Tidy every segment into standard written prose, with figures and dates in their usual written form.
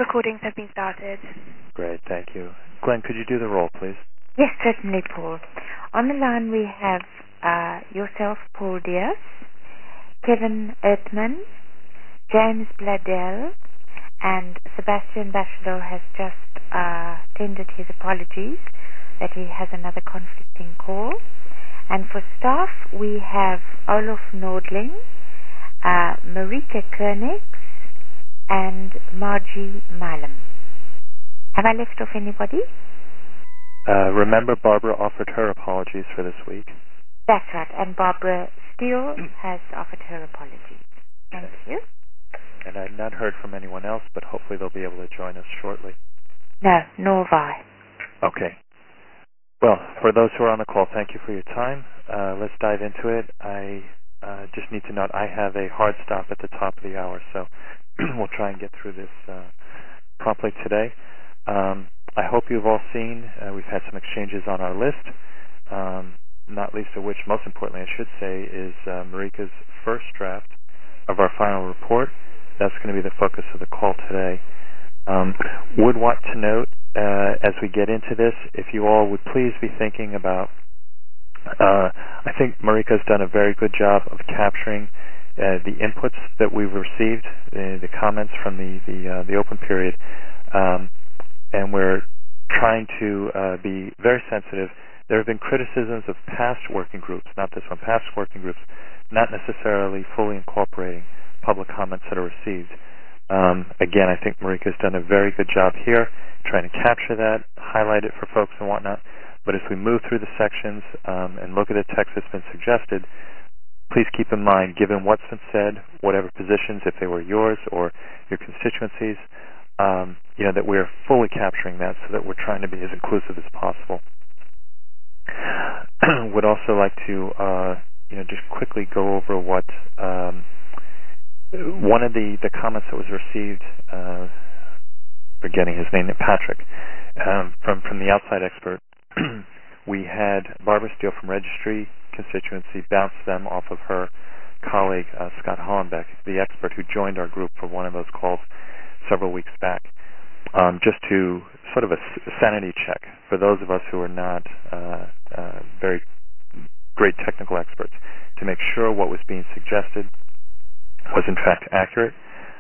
recordings have been started. Great, thank you. Glenn, could you do the roll, please? Yes, certainly, Paul. On the line we have yourself, Paul Diaz, Kevin Ertman, James Bladell, and Sebastian Bachelot has just tendered his apologies that he has another conflicting call. And for staff, we have Olof Nordling, Marika Koenigs, and Margie Milam. Have I left off anybody? Remember, Barbara offered her apologies for this week. That's right, and Barbara Steele has offered her apologies. Thank you. And I've not heard from anyone else, but hopefully they'll be able to join us shortly. No, nor have I. Okay. Well, for those who are on the call, thank you for your time. Let's dive into it. I just need to note I have a hard stop at the top of the hour, so we'll try and get through this promptly today. I hope you've all seen, we've had some exchanges on our list, not least of which, most importantly, I should say, is Marika's first draft of our final report. That's going to be the focus of the call today. Would want to note, as we get into this, if you all would please be thinking about, I think Marika's done a very good job of capturing the inputs that we've received, the comments from the open period, and we're trying to be very sensitive. There have been criticisms of past working groups, not this one, past working groups, not necessarily fully incorporating public comments that are received. Again, I think Marika's done a very good job here, trying to capture that, highlight it for folks and whatnot. But as we move through the sections and look at the text that's been suggested, please keep in mind, given what's been said, whatever positions, if they were yours or your constituencies, that we're fully capturing that so that we're trying to be as inclusive as possible. Would also like to, just quickly go over what one of the comments that was received, forgetting his name, Patrick, from the outside expert. We had Barbara Steele from Registry constituency bounce them off of her colleague, Scott Hollenbeck, the expert who joined our group for one of those calls several weeks back, just to sort of a sanity check for those of us who are not very great technical experts, to make sure what was being suggested was in fact accurate,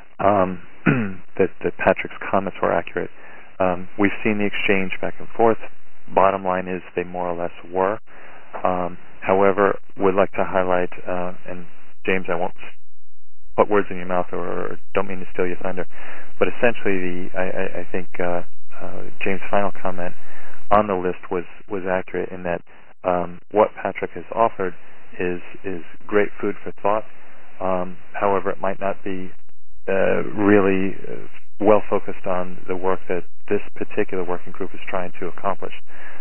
that Patrick's comments were accurate. We've seen the exchange back and forth. Bottom line is they more or less were. However, would like to highlight, and James, I won't put words in your mouth or don't mean to steal your thunder, but essentially I think James' final comment on the list was accurate in that what Patrick has offered is great food for thought. However, it might not be really well focused on the work that this particular working group is trying to accomplish.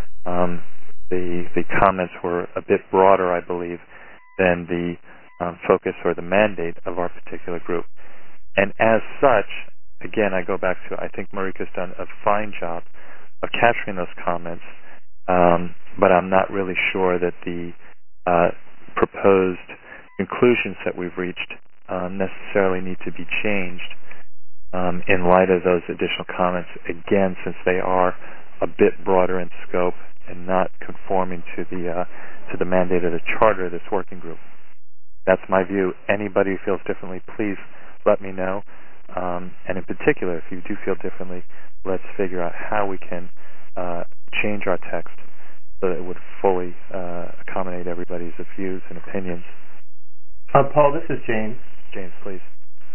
The comments were a bit broader, I believe, than the focus or the mandate of our particular group. And as such, again, I go back to, I think Marika's done a fine job of capturing those comments, but I'm not really sure that the proposed conclusions that we've reached necessarily need to be changed in light of those additional comments, again, since they are a bit broader in scope and not conforming to the mandate of the charter of this working group. That's my view. Anybody who feels differently, please let me know. And in particular, if you do feel differently, let's figure out how we can change our text so that it would fully accommodate everybody's views and opinions. Paul, this is James. James, please.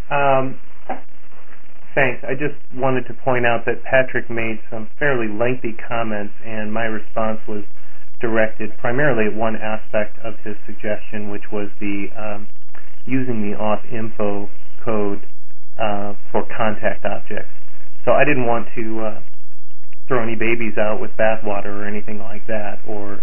Thanks. I just wanted to point out that Patrick made some fairly lengthy comments, and my response was directed primarily at one aspect of his suggestion, which was the using the auth info code for contact objects. So I didn't want to throw any babies out with bathwater or anything like that, or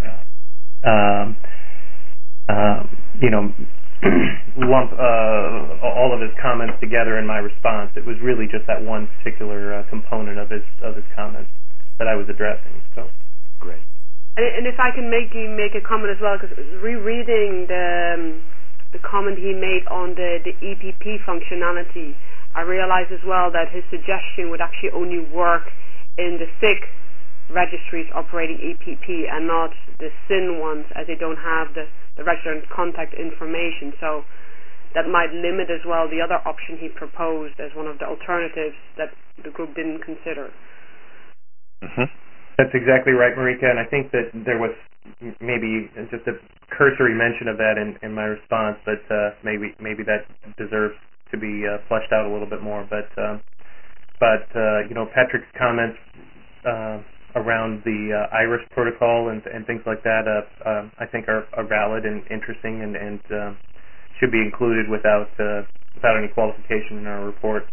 lump all of his comments together in my response. It was really just that one particular component of his comments that I was addressing. So great. And if I can make a comment as well, because rereading the comment he made on the EPP functionality, I realized as well that his suggestion would actually only work in the SIG registries operating EPP and not the SIN ones, as they don't have the register and contact information. So that might limit as well the other option he proposed as one of the alternatives that the group didn't consider. Mm-hmm. That's exactly right, Marika, and I think that there was maybe just a cursory mention of that in my response, but maybe that deserves to be fleshed out a little bit more. But Patrick's comments around the IRIS protocol and things like that, I think are valid and interesting and should be included without any qualification in our report.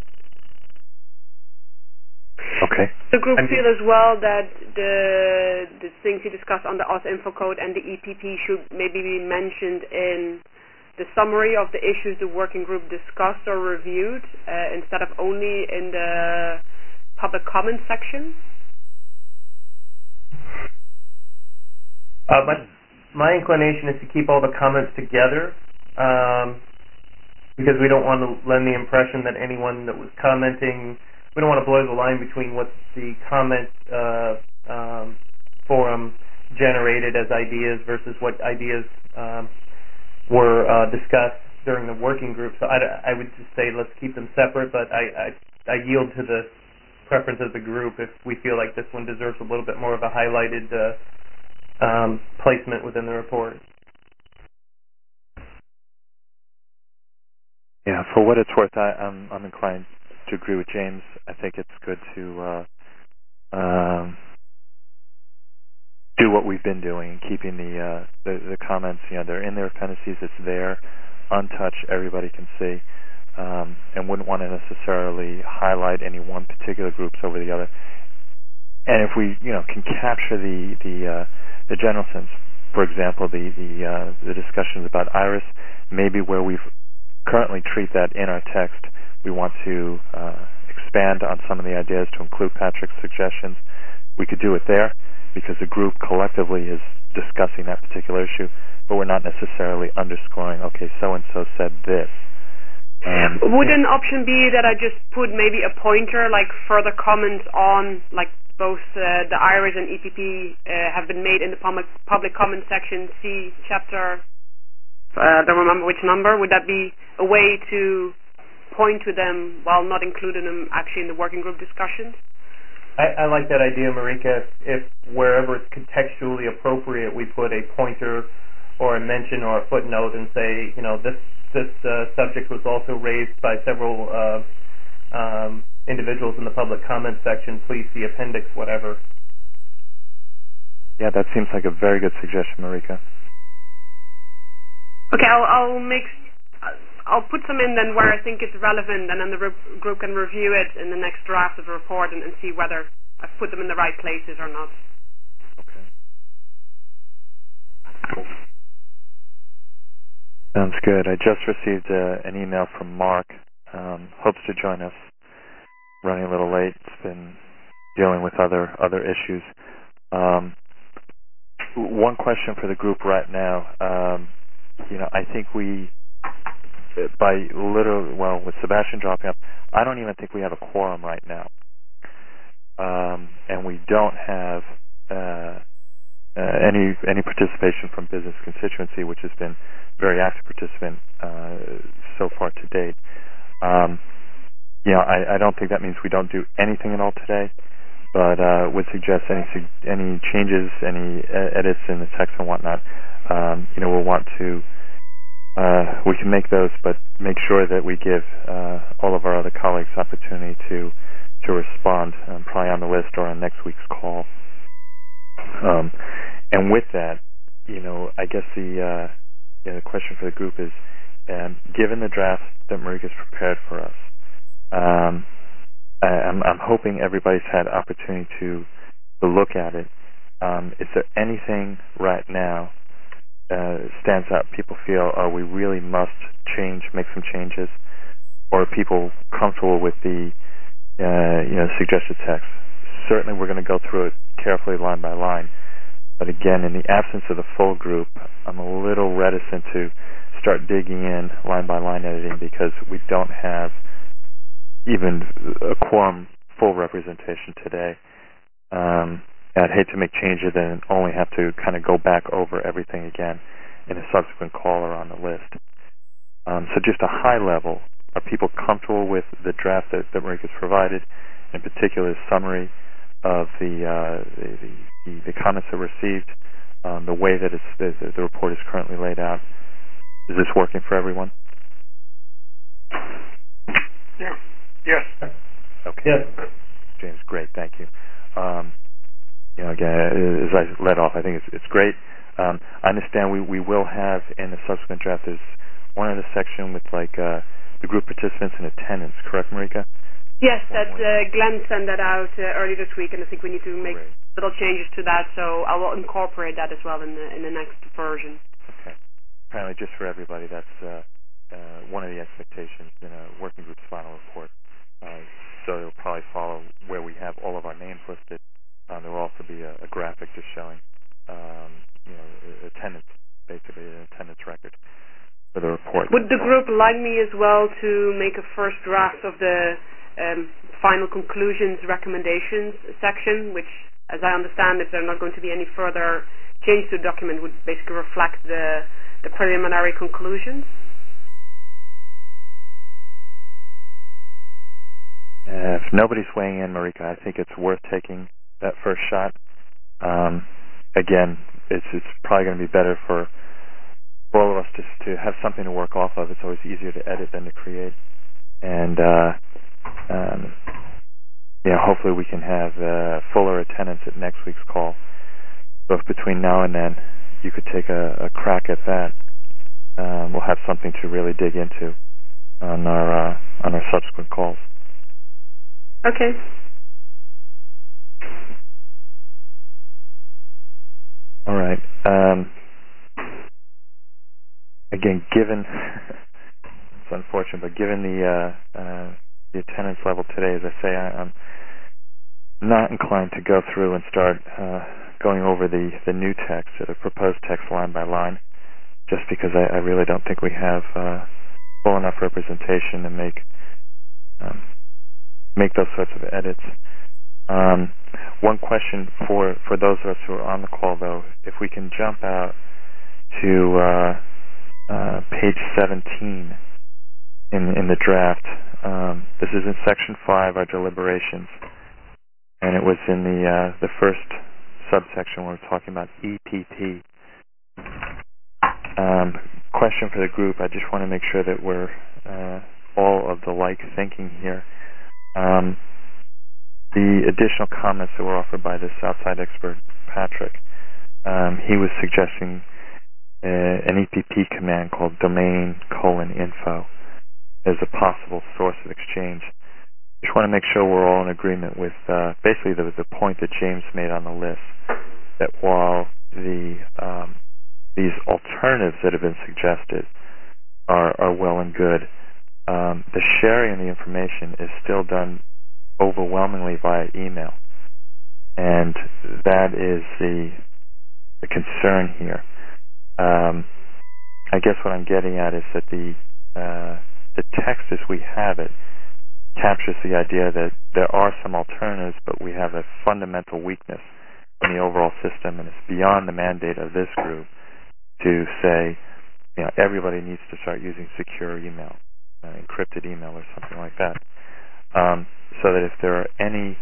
Okay. The group feel as well that the things you discussed on the OS info code and the EPP should maybe be mentioned in the summary of the issues the working group discussed or reviewed instead of only in the public comment section. My inclination is to keep all the comments together because we don't want to lend the impression that anyone that was commenting, we don't want to blur the line between what the comment forum generated as ideas versus what ideas were discussed during the working group. So I would just say let's keep them separate, but I yield to the preference of the group if we feel like this one deserves a little bit more of a highlighted placement within the report. Yeah, for what it's worth, I'm inclined to agree with James. I think it's good to do what we've been doing, keeping the comments. They're in their appendices. It's there, untouched. Everybody can see, and wouldn't want to necessarily highlight any one particular groups over the other. And if we, can capture the general sense, for example, the discussions about IRIS, maybe where we've currently treat that in our text, we want to expand on some of the ideas to include Patrick's suggestions. We could do it there because the group collectively is discussing that particular issue, but we're not necessarily underscoring, okay, so-and-so said this. Would an option be that I just put maybe a pointer, like further comments on, like both the IRIS and EPP have been made in the public comment section, see chapter, I don't remember which number. Would that be a way to point to them while not including them actually in the working group discussions? I like that idea, Marika. If wherever it's contextually appropriate, we put a pointer or a mention or a footnote and say, this subject was also raised by several individuals in the public comment section. Please see appendix, whatever. Yeah, that seems like a very good suggestion, Marika. Okay, I'll put some in then where I think it's relevant, and then the group can review it in the next draft of the report and see whether I've put them in the right places or not. Okay. Sounds good. I just received an email from Mark. Hopes to join us. Running a little late. It's been dealing with other issues. One question for the group right now. I think with Sebastian dropping up, I don't even think we have a quorum right now. And we don't have any participation from business constituency, which has been very active participant so far to date. I don't think that means we don't do anything at all today, but would suggest any changes, any edits in the text and whatnot. We'll want to. We can make those, but make sure that we give all of our other colleagues opportunity to respond, probably on the list or on next week's call. And with that, I guess the question for the group is, given the draft that Marika's prepared for us, I'm hoping everybody's had opportunity to look at it. Is there anything right now stands out? People feel, we really must make some changes, or are people comfortable with the suggested text? Certainly, we're going to go through it carefully, line by line. But again, in the absence of the full group, I'm a little reticent to start digging in line by line editing because we don't have even a quorum full representation today. I'd hate to make changes and only have to kind of go back over everything again in a subsequent call or on the list. So just a high level, are people comfortable with the draft that Marika's provided, in particular the summary of the comments that were received, the way that the report is currently laid out? Is this working for everyone? Yeah. Yes. Okay. Yes. James, great. Thank you. Again, as I led off, I think it's great. I understand we will have in the subsequent draft, there's one other section with the group participants in attendance, correct, Marika? Yes, that Glenn sent that out early this week, and I think we need to make little changes to that, so I will incorporate that as well in the next version. Okay. Apparently, just for everybody, that's one of the expectations in a working group's final report. So it'll probably follow where we have all of our names listed. There will also be a graphic just showing, attendance, basically an attendance record for the report. Would the group like me as well to make a first draft of the final conclusions recommendations section, which, as I understand, if there are not going to be any further change to the document, would basically reflect the preliminary conclusions? If nobody's weighing in, Marika, I think it's worth taking that first shot. Again, it's probably going to be better for all of us just to have something to work off of. It's always easier to edit than to create. And hopefully we can have fuller attendance at next week's call. So if between now and then you could take a crack at that, we'll have something to really dig into on our subsequent calls. Okay. All right. Again, given it's unfortunate, but given the attendance level today, as I say, I'm not inclined to go through and start going over the new text, the proposed text line by line, just because I really don't think we have full enough representation to make those sorts of edits. One question for those of us who are on the call, though, if we can jump out to page 17 in the draft. This is in section 5, our deliberations, and it was in the first subsection where we're talking about EPP. Question for the group. I just want to make sure that we're all of the like thinking here. The additional comments that were offered by this outside expert, Patrick, he was suggesting an EPP command called domain:info as a possible source of exchange. Just want to make sure we're all in agreement with basically the point that James made on the list, that while these alternatives that have been suggested are well and good, the sharing of the information is still done overwhelmingly via email, and that is the concern here. I guess what I'm getting at is that the text as we have it captures the idea that there are some alternatives, but we have a fundamental weakness in the overall system, and it's beyond the mandate of this group to say, everybody needs to start using secure email, encrypted email or something like that. So that if there are any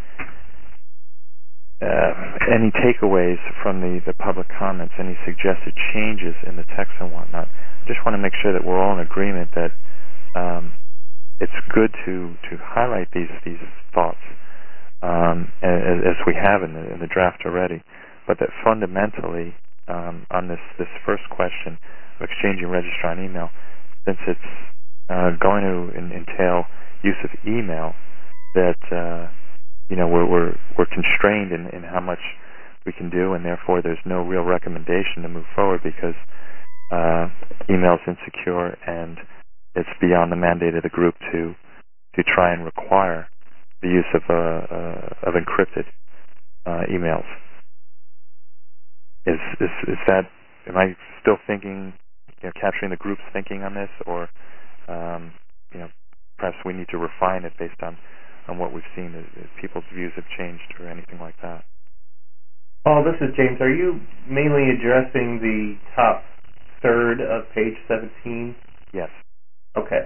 takeaways from the public comments, any suggested changes in the text and whatnot, I just want to make sure that we're all in agreement that it's good to highlight these thoughts as we have in the draft already, but that fundamentally on this first question of exchanging registrar and email, since it's going to entail use of email, that we're constrained in how much we can do, and therefore there's no real recommendation to move forward because email is insecure and it's beyond the mandate of the group to try and require the use of encrypted emails. Is that? Am I still thinking, capturing the group's thinking on this, or perhaps we need to refine it based on what we've seen, if people's views have changed or anything like that. Paul, this is James. Are you mainly addressing the top third of page 17? Yes. Okay.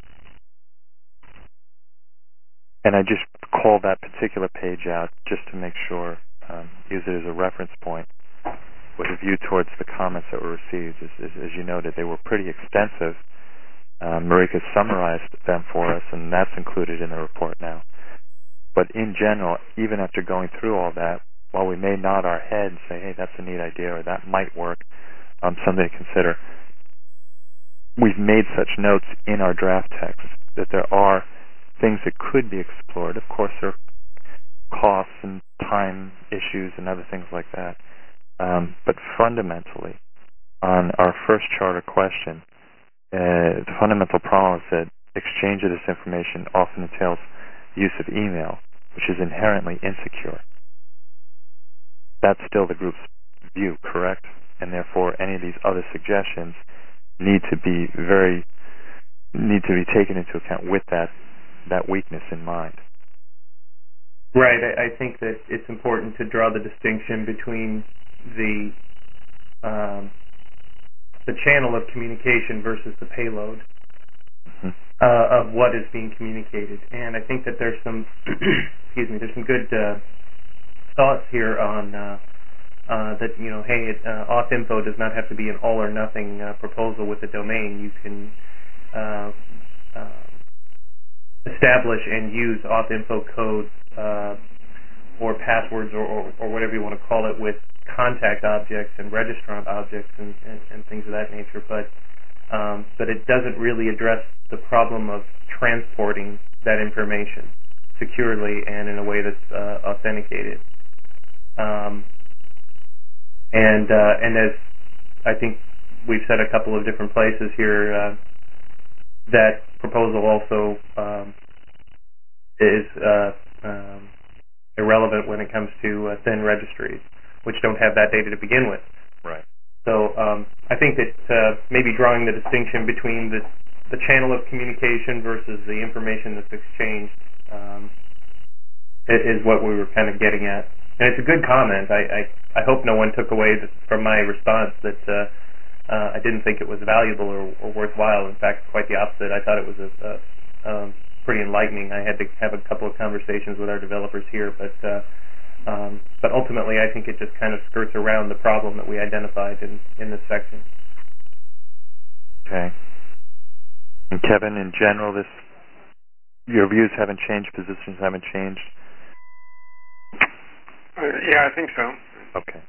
And I just called that particular page out just to make sure, use it as a reference point with a view towards the comments that were received. As you noted, they were pretty extensive. Marika summarized them for us, and that's included in the report now. But in general, even after going through all that, while we may nod our head and say, hey, that's a neat idea, or that might work, something to consider, we've made such notes in our draft text that there are things that could be explored. Of course, there are costs and time issues and other things like that. But fundamentally, on our first charter question, the fundamental problem is that exchange of this information often entails the use of email, which is inherently insecure. That's still the group's view, correct? And therefore, any of these other suggestions need to be taken into account with that weakness in mind. Right. I think that it's important to draw the distinction between the channel of communication versus the payload of what is being communicated. And I think that there's some there's some good thoughts here on that, hey, auth info does not have to be an all or nothing proposal with a domain. You can establish and use auth info codes or passwords or whatever you want to call it with contact objects and registrant objects and things of that nature, but it doesn't really address the problem of transporting that information securely and in a way that's authenticated. And as I think we've said a couple of different places here, that proposal also is irrelevant when it comes to thin registries, which don't have that data to begin with. Right. So I think that maybe drawing the distinction between the channel of communication versus the information that's exchanged is what we were kind of getting at. And it's a good comment. I hope no one took away from my response that I didn't think it was valuable or worthwhile. In fact, quite the opposite. I thought it was pretty enlightening. I had to have a couple of conversations with our developers here, but ultimately I think it just kind of skirts around the problem that we identified in this section. Okay. And Kevin, in general, your views haven't changed, positions haven't changed? Yeah, I think so. Okay.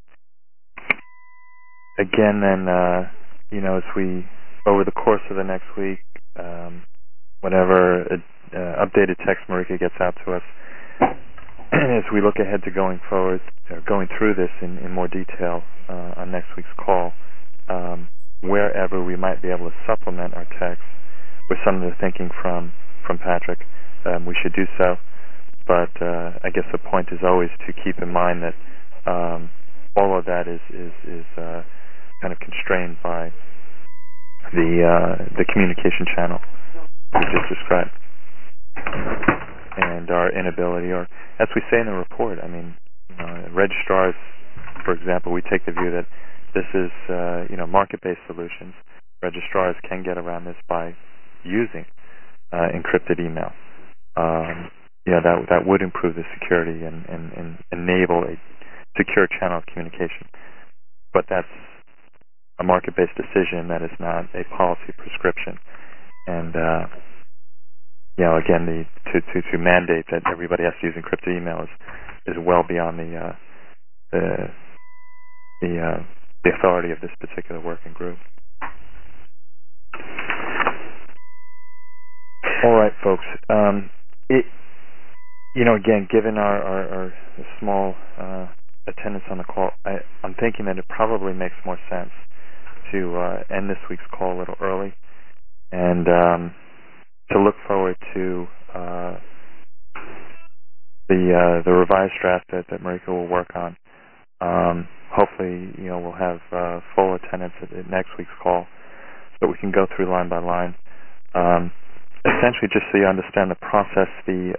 Again, then, as we, over the course of the next week, whenever updated text Marika gets out to us, as we look ahead to going forward, going through this in more detail on next week's call, wherever we might be able to supplement our text with some of the thinking from Patrick, we should do so. But I guess the point is always to keep in mind that all of that is kind of constrained by the communication channel we just described, and our inability, or as we say in the report, I mean, registrars, for example, we take the view that this is market-based solutions. Registrars can get around this by using encrypted email. That would improve the security and enable a secure channel of communication. But that's a market-based decision. That is not a policy prescription. And again, to mandate that everybody has to use encrypted email is well beyond the authority of this particular working group. All right, folks. Again, given our small attendance on the call, I'm thinking that it probably makes more sense to end this week's call a little early and to look forward to the revised draft that Marika will work on. Hopefully, we'll have full attendance at next week's call so that we can go through line by line. essentially, just so you understand the process, the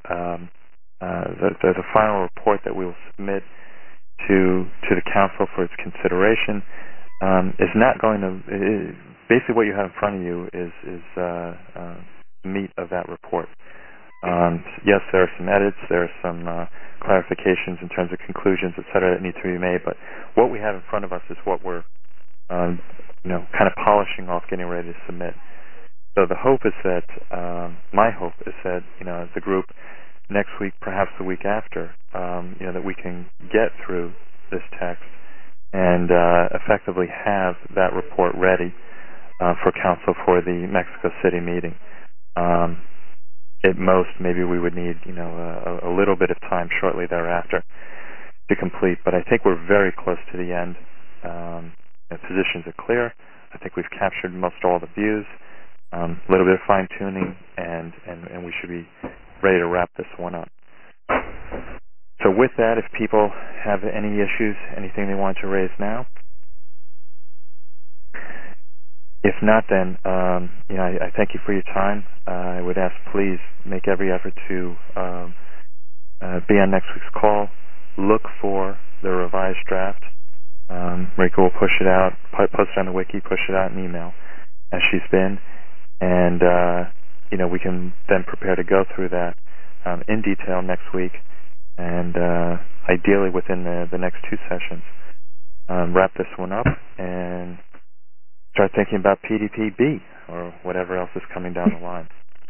final report that we will submit to the council for its consideration is not going to. Basically, what you have in front of you is meat of that report. Yes, there are some edits, there are some clarifications in terms of conclusions, etc., that need to be made. But what we have in front of us is what we're, kind of polishing off, getting ready to submit. So the hope is that, my hope is that, as a group, next week, perhaps the week after, that we can get through this text and effectively have that report ready for council for the Mexico City meeting. At most, maybe we would need, a little bit of time shortly thereafter to complete. But I think we're very close to the end. The positions are clear. I think we've captured most all the views. A little bit of fine-tuning, and we should be ready to wrap this one up. So with that, if people have any issues, anything they want to raise now, if not, then I thank you for your time. I would ask, please make every effort to be on next week's call. Look for the revised draft. Marika will push it out, post it on the wiki, push it out in email, as she's been, and we can then prepare to go through that in detail next week, and ideally within the next two sessions, wrap this one up and start thinking about PDP-B or whatever else is coming down the line.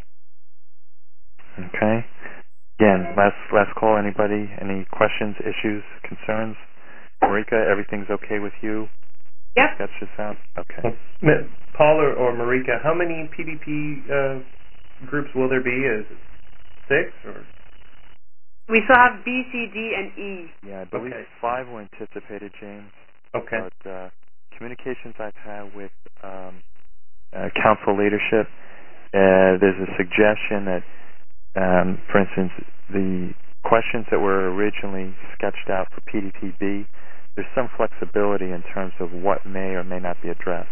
Okay. Again, last call. Anybody? Any questions, issues, concerns? Marika, everything's okay with you? Yep. Sketch this out? Okay. Paul or Marika, how many PDP groups will there be? Is it 6 or? We still have B, C, D, and E. Yeah, I believe 5 were anticipated, James. Okay. But communications I've had with council leadership, there's a suggestion that, for instance, the questions that were originally sketched out for PDP-B, there's some flexibility in terms of what may or may not be addressed.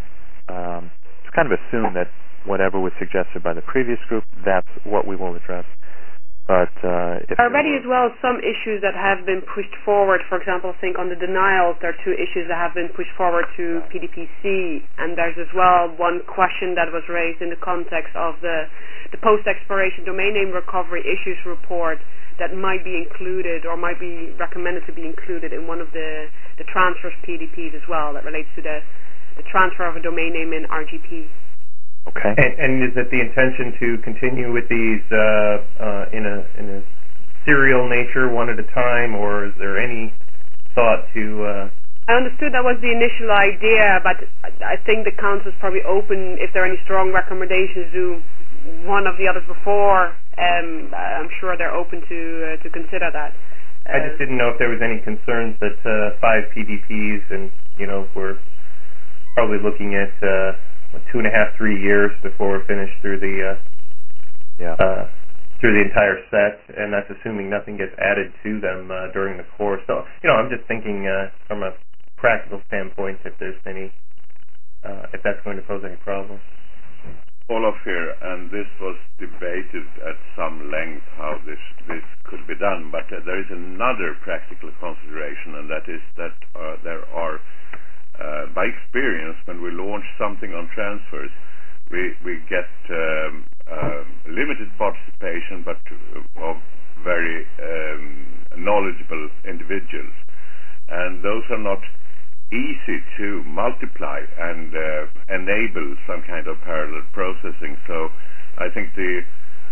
It's kind of assumed that whatever was suggested by the previous group, that's what we will address. But if already as well, some issues that have been pushed forward. For example, I think on the denials, there are 2 issues that have been pushed forward to PDP-C, and there's as well one question that was raised in the context of the post-expiration domain name recovery issues report that might be included or might be recommended to be included in one of the transfers PDPs as well, that relates to the transfer of a domain name in RGP. Okay. And is it the intention to continue with these in a serial nature, one at a time, or is there any thought to? I understood that was the initial idea, but I think the council is probably open if there are any strong recommendations to one of the others before. I'm sure they're open to consider that. I just didn't know if there was any concerns that 5 PDPs, and we're probably looking at 2.5-3 years before we're finished through the through the entire set, and that's assuming nothing gets added to them during the course. So I'm just thinking from a practical standpoint if there's any if that's going to pose any problems. Olaf here, and this was debated at some length how this could be done, but there is another practical consideration, and that is that there are by experience, when we launch something on transfers, we get limited participation, but of very knowledgeable individuals, and those are not easy to multiply and enable some kind of parallel processing. So I think the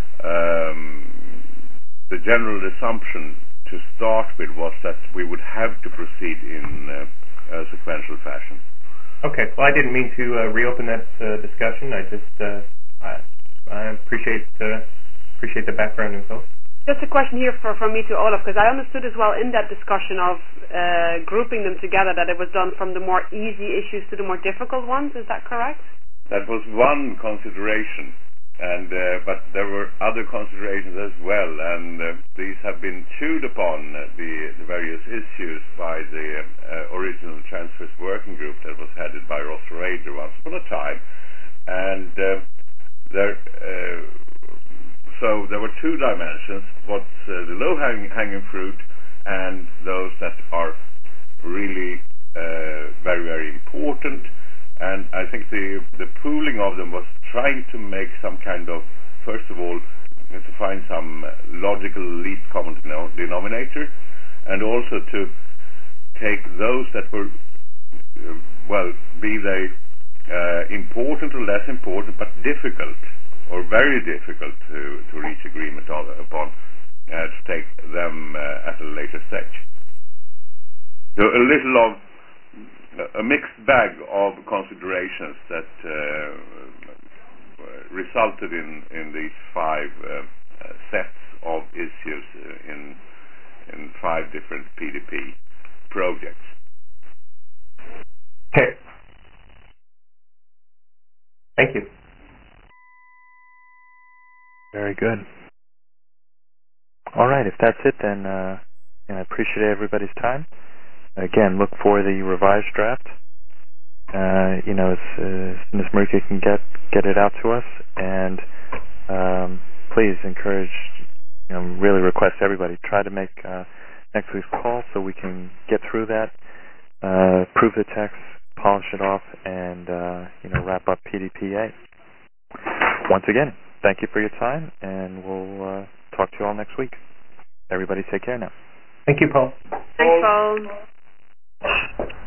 general assumption to start with was that we would have to proceed in a sequential fashion. Okay. Well, I didn't mean to reopen that discussion. I just I appreciate the background info. Just a question here from me to Olaf, because I understood as well in that discussion of grouping them together that it was done from the more easy issues to the more difficult ones. Is that correct? That was one consideration, and but there were other considerations as well, and these have been chewed upon, the various issues, by the original transfers working group that was headed by Ross Rader once upon a time, and so there were two dimensions: what's the low-hanging fruit, and those that are really very, very important. And I think the pooling of them was trying to make some kind of, first of all, to find some logical least common denominator, and also to take those that were, be they important or less important, but difficult or very difficult to reach agreement upon, to take them at a later stage. So a little of a mixed bag of considerations that resulted in these five sets of issues in five different PDP projects. Okay. Thank you. Very good. All right, if that's it, then I appreciate everybody's time. Again, look for the revised draft. As Ms. Marika can get it out to us, and please encourage, really request everybody try to make next week's call so we can get through that, prove the text, polish it off, and wrap up PDPA. Once again, thank you for your time, and we'll talk to you all next week. Everybody take care now. Thank you, Paul. Thanks, Paul.